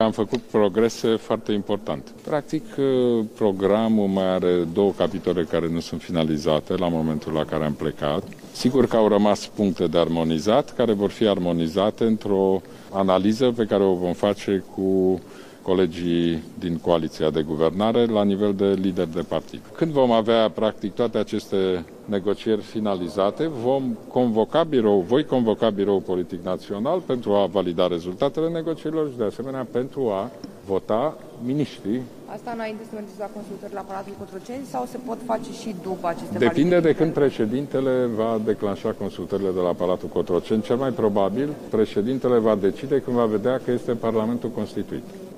am făcut progrese foarte importante. Practic, programul mai are 2 capitole care nu sunt finalizate la momentul la care am plecat. Sigur că au rămas puncte de armonizat, care vor fi armonizate într-o analiză pe care o vom face cu colegii din coaliția de guvernare la nivel de lideri de partid. Când vom avea practic toate aceste negocieri finalizate, voi convoca biroul politic național pentru a valida rezultatele negocierilor și de asemenea pentru a vota miniștrii. Asta înainte să mergeți la consultări la Palatul Cotroceni sau se pot face și după aceste Depinde de când președintele va declanșa consultările de la Palatul Cotroceni. Cel mai probabil, președintele va decide când va vedea că este Parlamentul constituit.